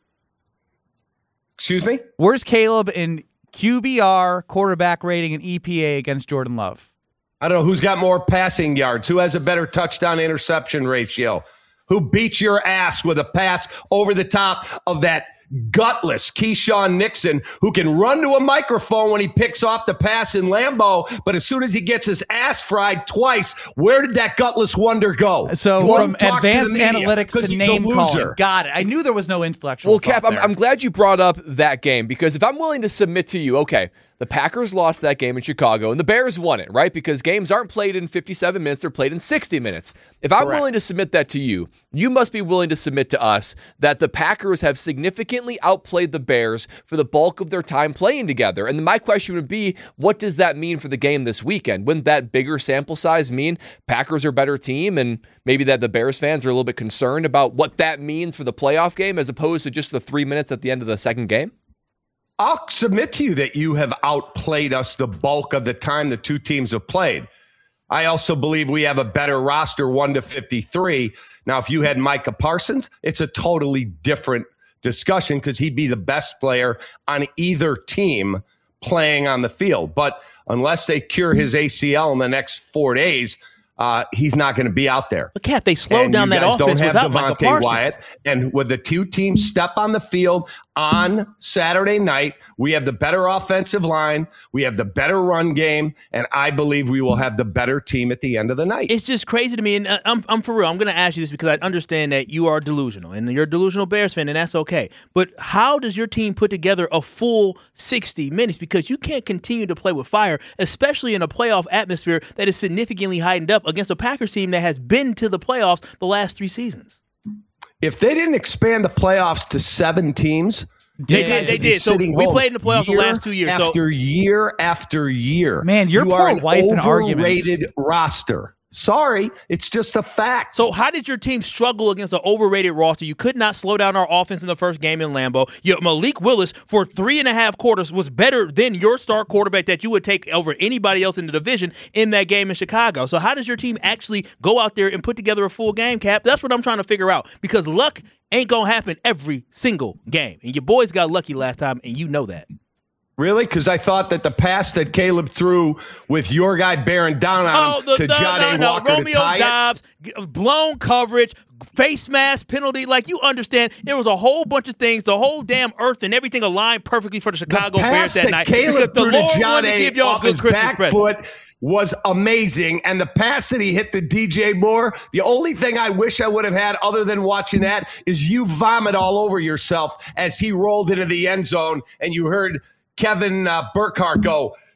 Excuse me? Where's Caleb in Q B R, quarterback rating, and E P A against Jordan Love? I don't know who's got more passing yards, who has a better touchdown interception ratio, who beat your ass with a pass over the top of that gutless Keyshawn Nixon, who can run to a microphone when he picks off the pass in Lambeau, but as soon as he gets his ass fried twice, where did that gutless wonder go? So He from won't talk to the advanced media analytics 'cause to he's a name calling. loser. Got it. I knew there was no intellectual Well, Cap, thought I'm, there. I'm glad you brought up that game because if I'm willing to submit to you, okay, the Packers lost that game in Chicago and the Bears won it, right? Because games aren't played in fifty-seven minutes, they're played in sixty minutes. If I'm Correct. willing to submit that to you, you must be willing to submit to us that the Packers have significantly outplayed the Bears for the bulk of their time playing together. And my question would be, what does that mean for the game this weekend? Wouldn't that bigger sample size mean Packers are a better team and maybe that the Bears fans are a little bit concerned about what that means for the playoff game as opposed to just the three minutes at the end of the second game? I'll submit to you that you have outplayed us the bulk of the time the two teams have played. I also believe we have a better roster, one to fifty-three. Now, if you had Micah Parsons, it's a totally different discussion because he'd be the best player on either team playing on the field. But unless they cure his A C L in the next four days, uh, he's not going to be out there. But Cap, they slowed And down you that guys offense don't have without Michael Devontae Parsons. Wyatt. And with the two teams step on the field on Saturday night, we have the better offensive line, we have the better run game, and I believe we will have the better team at the end of the night. It's just crazy to me, and uh, I'm, I'm for real. I'm going to ask you this because I understand that you are delusional, and you're a delusional Bears fan, and that's okay. But how does your team put together a full sixty minutes? Because you can't continue to play with fire, especially in a playoff atmosphere that is significantly heightened up against a Packers team that has been to the playoffs the last three seasons. If they didn't expand the playoffs to seven teams, They you did, guys they would be did. So sitting we home played in the playoffs the year last two years, so- After year after year. Man, your you poor are an wife and arguments. overrated roster. Sorry, it's just a fact. So how did your team struggle against an overrated roster? You could not slow down our offense in the first game in Lambeau. Your Malik Willis for three and a half quarters was better than your star quarterback that you would take over anybody else in the division in that game in Chicago. So how does your team actually go out there and put together a full game, Cap? That's what I'm trying to figure out because luck ain't going to happen every single game. And your boys got lucky last time, and you know that. Really? Because I thought that the pass that Caleb threw with your guy bearing down on Oh, him the, to no, Jade no, no. Walker Romeo to tie it. Dobbs, g- blown coverage, face mask penalty. Like, you understand, there was a whole bunch of things. The whole damn earth and everything aligned perfectly for the Chicago the Bears pass that that night. Caleb because the threw to Lord wanted to Jade give y'all a off good his Christmas back present. foot was amazing. And the pass that he hit to D J Moore, the only thing I wish I would have had other than watching that is you vomit all over yourself as he rolled into the end zone and you heard Kevin uh, Burkhardt go,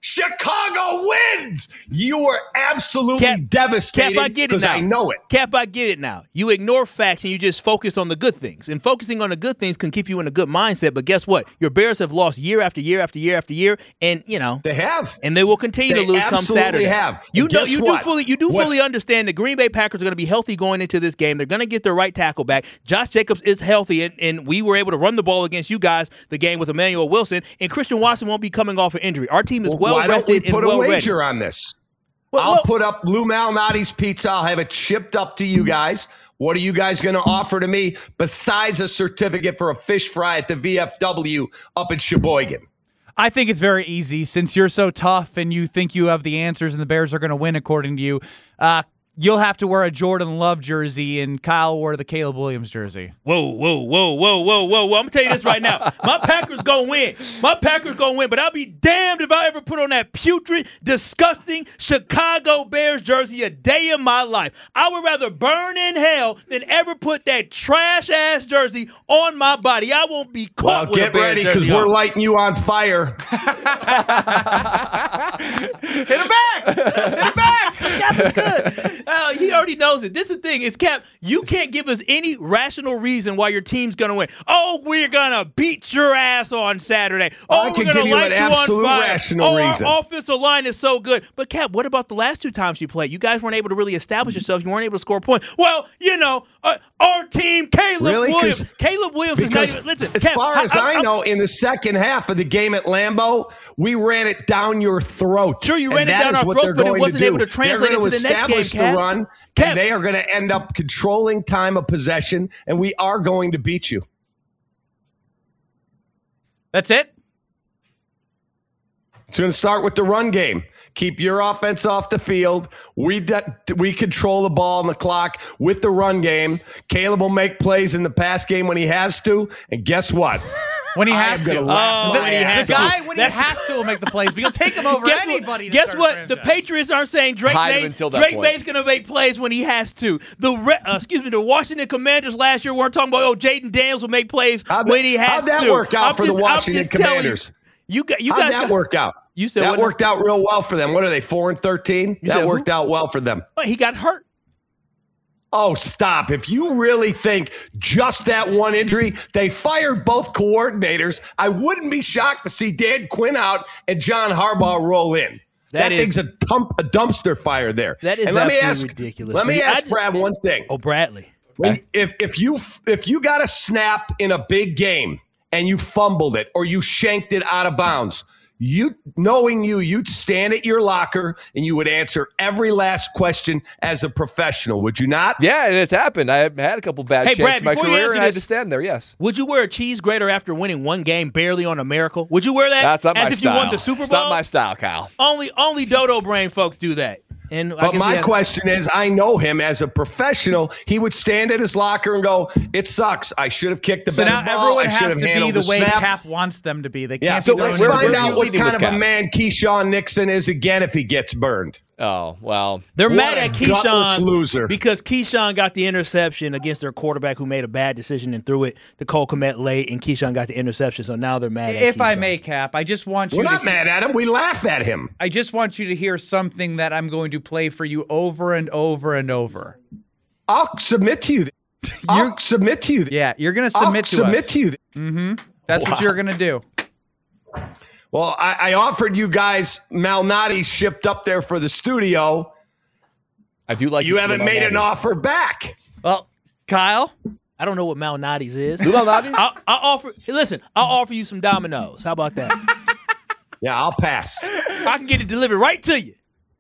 Chicago wins. You were absolutely Cap, devastated Cap, I get it now. I know it. Cap, I get it now. You ignore facts and you just focus on the good things. And focusing on the good things can keep you in a good mindset. But guess what? Your Bears have lost year after year after year after year, and you know they have, and they will continue they to lose come Saturday. Have. You and know, you what? do fully, you do What's, fully understand the Green Bay Packers are going to be healthy going into this game. They're going to get their right tackle back. Josh Jacobs is healthy, and, and we were able to run the ball against you guys the game with Emmanuel Wilson, and Christian Watson won't be coming off an injury. Our team is well, well rested and well ready. Put a wager on this. Well, I'll well, put up Lou Malnati's pizza. I'll have it shipped up to you guys. What are you guys going to offer to me besides a certificate for a fish fry at the V F W up in Sheboygan? I think it's very easy since you're so tough and you think you have the answers and the Bears are going to win according to you. Uh, you'll have to wear a Jordan Love jersey and Kyle wore the Caleb Williams jersey. Whoa, whoa, whoa, whoa, whoa, whoa, whoa. I'm going to tell you this right now. My Packers going to win. My Packers going to win, but I'll be damned if I ever put on that putrid, disgusting Chicago Bears jersey a day in my life. I would rather burn in hell than ever put that trash-ass jersey on my body. I won't be caught well, with a get Bears ready jersey because we're lighting you on fire. Hit him back! Hit him back! Cap is good. Uh, he already knows it. This is the thing. It's Cap. You can't give us any rational reason why your team's going to win. Oh, we're going to beat your ass on Saturday. Oh, I we're can going give to you light an you on absolute fire. rational oh, reason. Our offensive line is so good. But, Cap, what about the last two times you played? You guys weren't able to really establish yourselves. You weren't able to score points. Well, you know, uh, our team, Caleb Really? Williams. Caleb Williams is not even – listen, as Cap, far as I, I, I know, in the second half of the game at Lambeau, we ran it down your throat. Sure, you and ran it that down is our what throats, they're but it going wasn't to able do. to translate They're it going to the next game, establish the Cap. run, Cap. and they are going to end up controlling time of possession, and we are going to beat you. That's it? It's going to start with the run game. Keep your offense off the field. We de- we control the ball and the clock with the run game. Caleb will make plays in the pass game when he has to. And guess what? When he I has am to. gonna laugh the my the ass guy, off. when That's- he has to, will make the plays, but you'll take him over Guess anybody. what? to Guess start what? a The franchise. Patriots aren't saying Drake Hide him May. until that Drake point. May's going to make plays when he has to. The Re- uh, excuse me, the Washington Commanders last year weren't talking about oh Jaden Daniels will make plays How'd when that- he has how'd that to. work out I'm for the just- I'm Washington just telling Commanders? You, you got you How'd got that work out? You said that what? worked out real well for them. What are they, four and thirteen? You That said worked who? out well for them. But he got hurt. Oh, stop. If you really think just that one injury, they fired both coordinators. I wouldn't be shocked to see Dan Quinn out and John Harbaugh roll in. That That, is- thing's a, dump, a dumpster fire there. That is and let me absolutely ask, ridiculous. Let me I ask just- Brad one thing. Oh, Bradley. When, if if you if you got a snap in a big game and you fumbled it or you shanked it out of bounds, you knowing you, you'd stand at your locker and you would answer every last question as a professional, would you not? Yeah, and it's happened. I had a couple bad Hey, shakes Brad, in my before you career, answer and I had to this- stand there. Yes, Would you wear a cheese grater after winning one game barely on a miracle? Would you wear that that's not as my if style. you won the Super Bowl? It's not my style, Kyle. Only only dodo brain folks do that. And I But guess my we have- question is, I know him as a professional. He would stand at his locker and go, "It sucks. I should have kicked the So better now ball. everyone I should has have to be handled the the way snap." Cap wants them to be. They Yeah, can't so be let's throwing where- find where every- do out you what leading kind with of a Cap? man Keyshawn Nixon is again if he gets burned. Oh well. They're What mad a at gutless Keyshawn loser. because Keyshawn got the interception against their quarterback who made a bad decision and threw it to Cole Kmet late, and Keyshawn got the interception. So now they're mad at If I Keyshawn. may, Cap, I just want you We're to not mad at him. We laugh at him. I just want you to hear something that I'm going to play for you over and over and over. I'll submit to you. I'll submit to you. Yeah, you're going to I'll submit to submit us. to you. Mm-hmm. That's what you're going to do. Well, I, I offered you guys Malnati shipped up there for the studio. I do like You haven't Lou made an Malnati's. offer back. Well, Kyle, I don't know what Malnati's is. Lou Malnati's? I'll, I'll offer. Hey, listen, I'll offer you some Dominoes. How about that? Yeah, I'll pass. I can get it delivered right to you.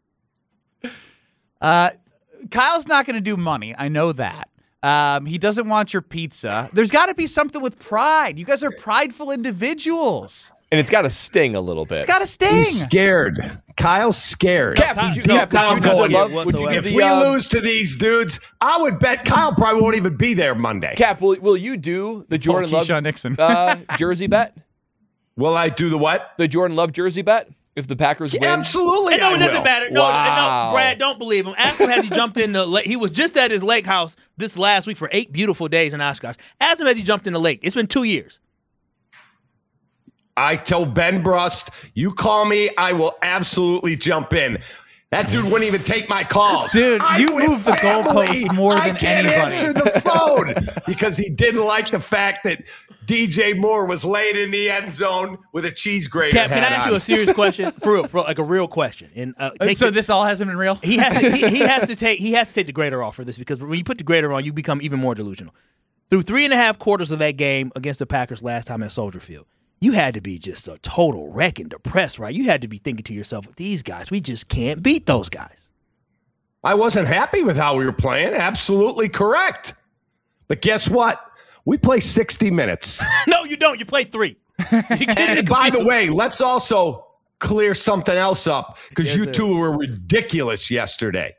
uh, Kyle's not going to do money. I know that. Um, he doesn't want your pizza. There's got to be something with pride. You guys are prideful individuals. And it's got to sting a little bit. It's got to sting. He's scared. Kyle's scared. Cap, would you, No, Cap, Kyle would you, doesn't love, get would you whatsoever. give If the we uh, lose to these dudes, I would bet Kyle probably won't even be there Monday. Cap? Will, will you do the Jordan Oh, Love Keyshawn Nixon. uh, jersey bet? Will I do the what? The Jordan Love jersey bet if the Packers win? Absolutely. And no, I it doesn't will. matter. No, Wow. no, Brad, don't believe him. Ask him has he jumped in the lake. He was just at his lake house this last week for eight beautiful days in Oshkosh. Ask him has he jumped in the lake. It's been two years. I told Ben Brust, you call me, I will absolutely jump in. That dude wouldn't even take my calls. Dude, I you went move the family. goalpost more I than can't anybody. answer the phone because he didn't like the fact that D J Moore was laid in the end zone with a cheese grater. Cap, can I hat ask on. you a serious question? For real, for like a real question. And uh, take so the- this all hasn't been real? he has to, he, he has to take he has to take the grader off for this because when you put the grader on, you become even more delusional. Through three and a half quarters of that game against the Packers last time at Soldier Field, you had to be just a total wreck and depressed, right? You had to be thinking to yourself, these guys, we just can't beat those guys. I wasn't happy with how we were playing. Absolutely correct. But guess what? We play sixty minutes. No, you don't. You play three. You And by the way, let's also clear something else up because Yes, you sir. two were ridiculous yesterday.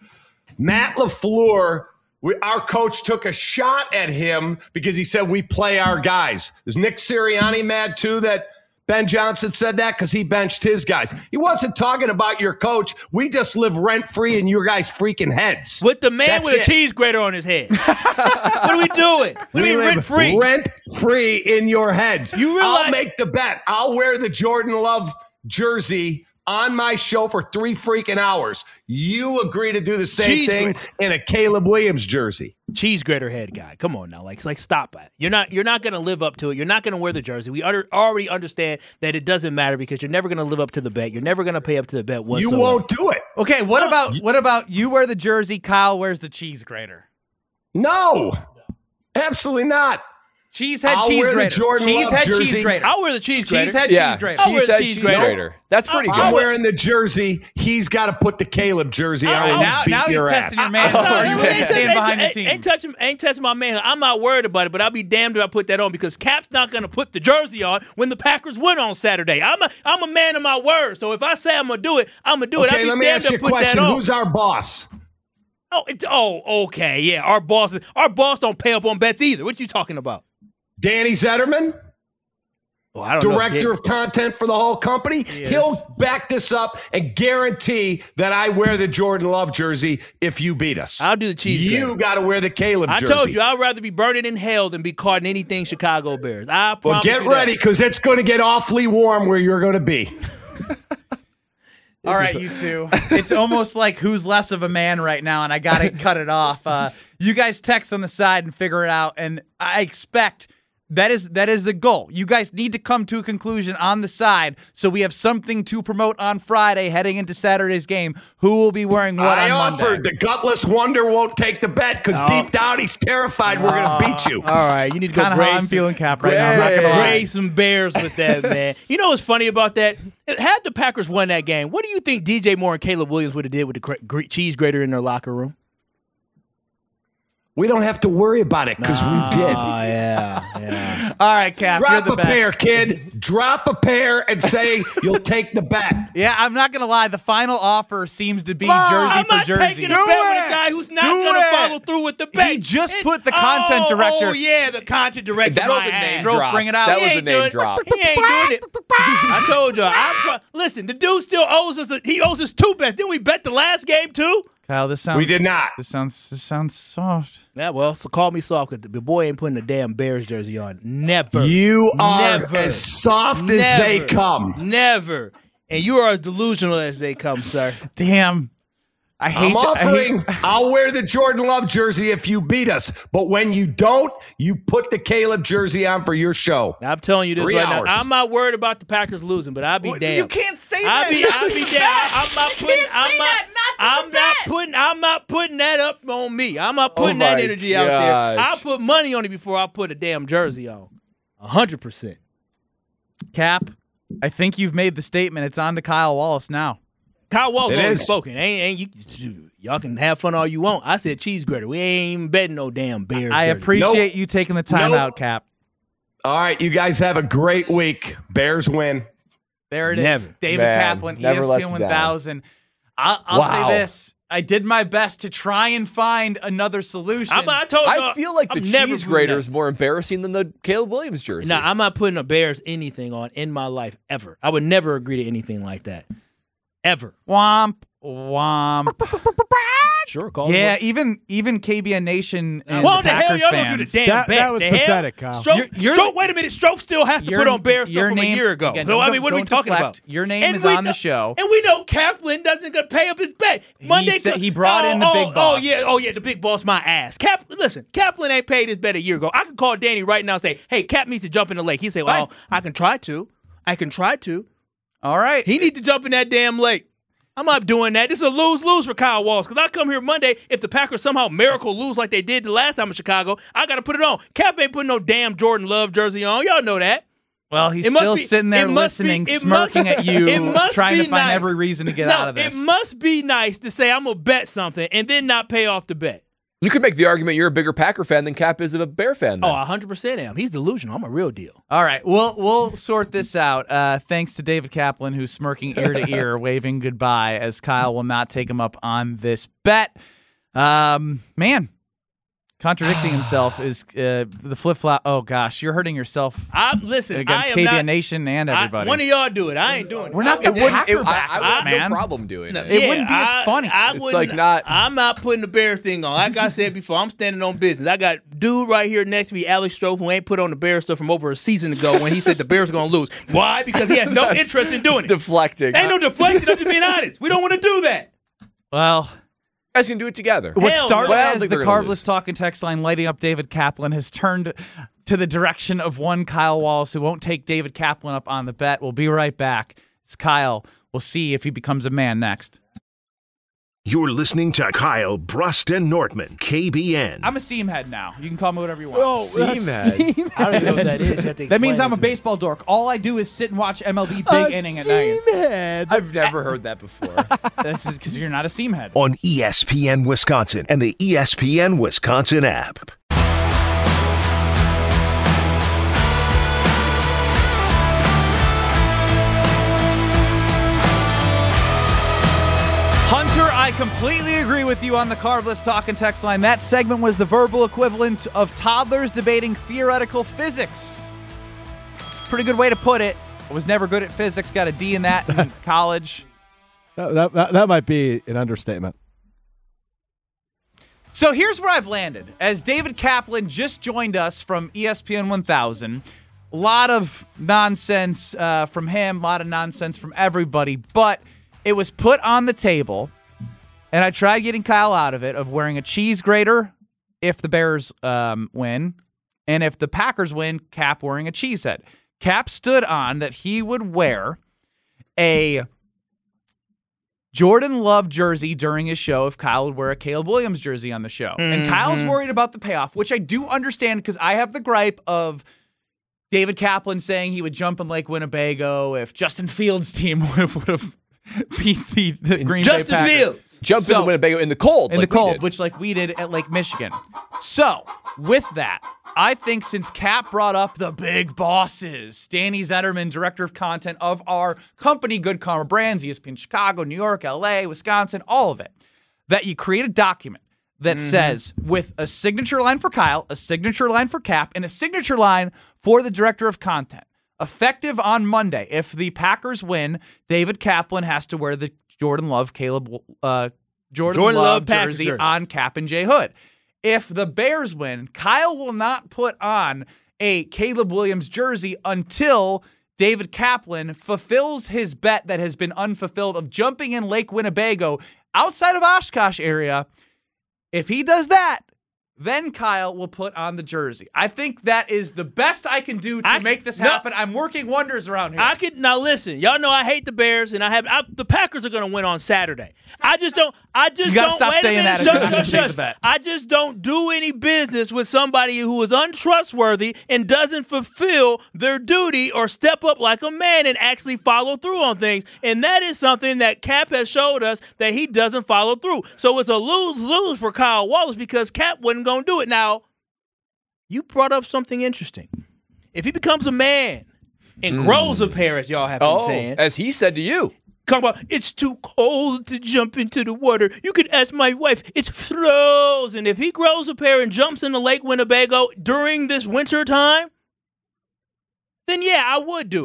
Matt LaFleur, we, our coach took a shot at him because he said we play our guys. Is Nick Sirianni mad too that Ben Johnson said that because he benched his guys? He wasn't talking about your coach. We just live rent-free in your guys' freaking heads. with the man That's with a it. cheese grater on his head. What are we doing? What do you mean live rent free? Rent-free in your heads. You realize- I'll make the bet. I'll wear the Jordan Love jersey on my show for three freaking hours. You agree to do the same Cheese thing grater. in a Caleb Williams jersey. Cheese grater head guy. Come on now, like, like stop it. You're not, you're not going to live up to it. You're not going to wear the jersey. We under, already understand that it doesn't matter because you're never going to live up to the bet. You're never going to pay up to the bet whatsoever. You won't do it. Okay, what about what about you wear the jersey, Kyle wears the cheese grater? No, absolutely not. Cheesehead I'll cheese wear the grater. Jordan Love Cheesehead jersey. cheese grater. I'll wear the cheese grater. Cheesehead Yeah, cheese grater. I'll wear she the said cheese cheese grater. grater. That's pretty I'm good. wearing the jersey. He's got to put the Caleb jersey on. All right, and now- beat now he's your testing ass. your man. No, Are you no, ready to ain't- stand ain't- behind your ain't- team? Ain't touching, ain't touching my man. I'm not worried about it, but I'll be damned if I put that on because Cap's not going to put the jersey on when the Packers win on Saturday. I'm a, I'm a man of my word, so if I say I'm gonna do it, I'm gonna do it. I'll Okay, be let me damned ask if you I a put that question. on. Who's our boss? Oh, it's, oh, okay, yeah. Our boss, our boss don't pay up on bets either. What you talking about? Danny Zetterman? Oh, I don't know. Director of content for the whole company. He'll back this up and guarantee that I wear the Jordan Love jersey if you beat us. I'll do the cheese You grater. got to wear the Caleb I jersey. told you, I'd rather be burning in hell than be caught in anything Chicago Bears. I Well, promise get you that. ready because it's going to get awfully warm where you're going to be. All right, you two. It's almost like who's less of a man right now, and I got to cut it off. Uh, you guys text on the side and figure it out, and I expect that is that is the goal. You guys need to come to a conclusion on the side so we have something to promote on Friday heading into Saturday's game. Who will be wearing what I on offered. Monday? The gutless wonder won't take the bet because Oh. deep down he's terrified we're going to beat you. All right, you need to go Kind of how graze I'm some- feeling, Cap, right now. I'm not gonna lie. Raise some Bears with that, man. You know what's funny about that? Had the Packers won that game, what do you think D J Moore and Caleb Williams would have did with the cra- gr- cheese grater in their locker room? We don't have to worry about it because we did. Oh, yeah, yeah. All right, Cap, you're Drop the a best. pair, kid. Drop a pair and say you'll take the bet. Yeah, I'm not gonna lie. The final offer seems to be Come on, jersey I'm for not jersey. taking a bet with a guy who's not Do going to it. follow through with the bet. He just It- put the content oh, director- Oh, yeah, the content director. That was my a name ass. Stroke, drop. bring it out. That He was a ain't name doing- drop. He ain't doing it. I told you. I pro- listen, the dude still owes us. A, he owes us two bets. Didn't we bet the last game too? Kyle, this sounds. We did not. This sounds. This sounds soft. Yeah, well, so call me soft because the boy ain't putting a damn Bears jersey on. Never. You are Never. as soft as they Never. come. Never. And you are as delusional as they come, sir. Damn. I hate. I'm to- I offering, hate- I'll wear the Jordan Love jersey if you beat us. But when you don't, you put the Caleb jersey on for your show. I'm telling you this Three right hours. now. I'm not worried about the Packers losing, but I'll be Well, damned. you can't say I'll that. be, I'll be damned. I- I'm not You putting. can't I'm say not. that. Not to I'm the not bet. putting. I'm not putting that up on me. I'm not putting Oh that my energy out there. gosh. I'll put money on it before I put a damn jersey on. A hundred percent. Cap, I think you've made the statement. It's on to Kyle Wallace now. Kyle Walsh It already is. spoken. Ain't, ain't you? Y'all can have fun all you want. I said cheese grater. We ain't even betting no damn Bears. I jersey. appreciate Nope. you taking the time Nope. out, Cap. All right, you guys have a great week. Bears win. There it is. Never. David Man, Kaplan, E never S lets P N you one down. thousand. I'll, I'll Wow. say this. I did my best to try and find another solution. I'm, I told you. I feel like the I'm never cheese doing grater that. is more embarrassing than the Caleb Williams jersey. No, I'm not putting a Bears anything on in my life ever. I would never agree to anything like that. Ever. Womp, womp. Sure, call Yeah, it. even even K B N Nation and Why the hell Packers y'all fans. don't do the damn That- bet? that was the hell? pathetic, Kyle. Stroke, You're- you're- Stroke, wait a minute. Stroke still has to Your- put on Bear stuff your from name- a year ago. again, so, I don't- mean, what are we don't talking deflect. about? Your name And is we on the know- show. And we know Kaplan doesn't gonna pay up his bet. Monday He said- co- he brought oh, in the oh, big Oh, boss. yeah. Oh, yeah. The big boss, my ass. Cap, listen, Kaplan ain't paid his bet a year ago. I can call Danny right now and say, hey, Cap needs to jump in the lake. He say, well, Fine. I can try to. I can try to. All right. He need to jump in that damn lake. I'm not doing that. This is a lose-lose for Kyle Wallace because I come here Monday. If the Packers somehow miracle lose like they did the last time in Chicago, I got to put it on. Cap ain't putting no damn Jordan Love jersey on. Y'all know that. Well, he's It must still be- sitting there it must be- listening, it smirking must- at you, it must trying be to find nice. every reason to get no, out of this. It must be nice to say I'm going to bet something and then not pay off the bet. You could make the argument you're a bigger Packer fan than Cap is of a Bear fan. Then. Oh, one hundred percent am. He's delusional. I'm a real deal. All right, we'll we'll sort this out. Uh, thanks to David Kaplan, who's smirking ear to ear, waving goodbye as Kyle will not take him up on this bet. Um, man, contradicting himself is uh, the flip flop. Oh gosh, you're hurting yourself I listen. against I am K B N not, Nation and I, everybody. one of y'all do it. I ain't doing it. We're not I- the It wouldn't- Packer it- I, I would have man. no problem doing it. It wouldn't be as I- funny. I It's wouldn't- like not- I'm not putting the Bears thing on. Like I said before, I'm standing on business. I got dude right here next to me, Alex Strofe, who ain't put on the Bears stuff from over a season ago when he said the Bears were going to lose. Why? Because he has no interest in doing it. Deflecting. Ain't no deflecting. I'm just being honest. We don't want to do that. well, You guys can do it together. what Hell started no. I don't as think the they're gonna Carbless lose. talking text line lighting up David Kaplan has turned to the direction of one Kyle Wallace who won't take David Kaplan up on the bet. We'll be right back. It's Kyle. We'll see if he becomes a man next. You're listening to Kyle Brust and Nortman, K B N. I'm a seam head now. You can call me whatever you want. Seam head. I don't even know what that is. You have to That means explain I'm a it to me. baseball dork. All I do is sit and watch M L B Big Inning at night. Head. I've never heard that before. This is because you're not a seam head. On E S P N Wisconsin and the E S P N Wisconsin app. Hunter, I completely agree with you on the Carbless Talk and Text line. That segment was the verbal equivalent of toddlers debating theoretical physics. It's a pretty good way to put it. I was never good at physics, got a D in that in college. That, that, that, that might be an understatement. So here's where I've landed. As David Kaplan just joined us from E S P N one thousand, a lot of nonsense uh, from him, a lot of nonsense from everybody, but it was put on the table, and I tried getting Kyle out of it, of wearing a cheese grater if the Bears um, win, and if the Packers win, Cap wearing a cheese head. Cap stood on that he would wear a Jordan Love jersey during his show if Kyle would wear a Caleb Williams jersey on the show. Mm-hmm. And Kyle's worried about the payoff, which I do understand because I have the gripe of David Kaplan saying he would jump in Lake Winnebago if Justin Fields' team would have beat the, the Green Bay Justin Packers. Fields. Jump So- in the Winnebago in the cold. In like the we cold, did. which like we did at Lake Michigan. So, with that, I think since Cap brought up the big bosses, Danny Zetterman, director of content of our company, Good Karma Brands, E S P N Chicago, New York, L A, Wisconsin, all of it, that you create a document that says with a signature line for Kyle, a signature line for Cap, and a signature line for the director of content. Effective on Monday. If the Packers win, David Kaplan has to wear the Jordan Love, Caleb, uh, Jordan, Jordan Love, Love Packers jersey jersey. on Cap and Jay Hood. If the Bears win, Kyle will not put on a Caleb Williams jersey until David Kaplan fulfills his bet that has been unfulfilled of jumping in Lake Winnebago outside of Oshkosh area. If he does that, then Kyle will put on the jersey. I think that is the best I can do to I- make this no. happen. I'm working wonders around here. I could now listen. Y'all know I hate the Bears, and I have I, the Packers are going to win on Saturday. I just don't. I just You gotta don't. stop wait a saying minute, that. Shush, I'm gonna shush, take shush. the bet. I just don't do any business with somebody who is untrustworthy and doesn't fulfill their duty or step up like a man and actually follow through on things. And that is something that Cap has showed us that he doesn't follow through. So it's a lose lose for Kyle Wallace because Cap wasn't going to do it. Now, you brought up something interesting. If he becomes a man and grows a pair, as y'all have been oh, saying, as he said to you. talk about it's too cold to jump into the water. You could ask my wife. It's frozen. If he grows a pair and jumps into Lake Winnebago during this winter time, then yeah, I would do it.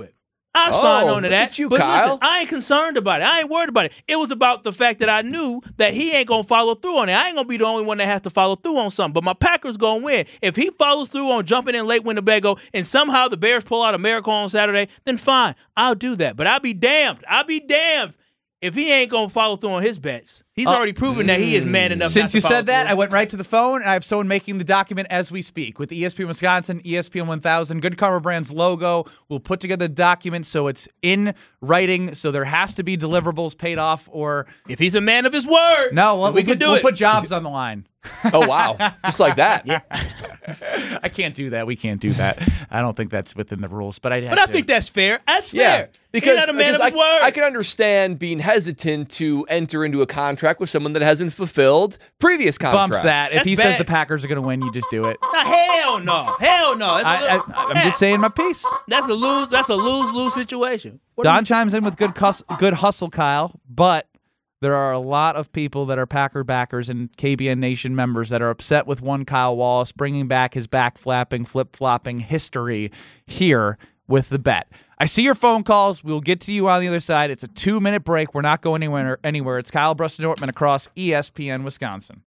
I Oh, signed on to look that. at you, but Kyle. listen, I ain't concerned about it. I ain't worried about it. It was about the fact that I knew that he ain't gonna follow through on it. I ain't gonna be the only one that has to follow through on something. But my Packers gonna win. If he follows through on jumping in late Winnebago and somehow the Bears pull out a miracle on Saturday, then fine, I'll do that. But I'll be damned. I'll be damned if he ain't gonna follow through on his bets. He's Uh, already proven that he is man enough. Since not to you follow said that, through. I went right to the phone, and I have someone making the document as we speak with E S P N Wisconsin, E S P N one thousand, Good Karma Brands logo. We'll put together the document so it's in writing, so there has to be deliverables paid off, or if he's a man of his word, no, we'll, we we'll can put, do we'll it. put jobs on the line. Oh, wow. Just like that. Yeah. I can't do that. We can't do that. I don't think that's within the rules, but I'd But I think that's fair. That's Yeah, fair. because, he's not a man because of his I, word. I can understand being hesitant to enter into a contract with someone that hasn't fulfilled previous contracts. bumps that. If That's he says bad. the Packers are going to win, you just do it. Nah, hell no, hell no. That's a I, little- I, I'm just saying my piece. That's a lose. That's a lose lose situation. What do Don you- chimes in with good cus- good hustle, Kyle, but there are a lot of people that are Packer backers and K B N Nation members that are upset with one Kyle Wallace bringing back his back flapping, flip flopping history here with the bet. I see your phone calls. We'll get to you on the other side. It's a two minute break. We're not going anywhere. Anywhere. It's Kyle Brust Nortman across E S P N Wisconsin.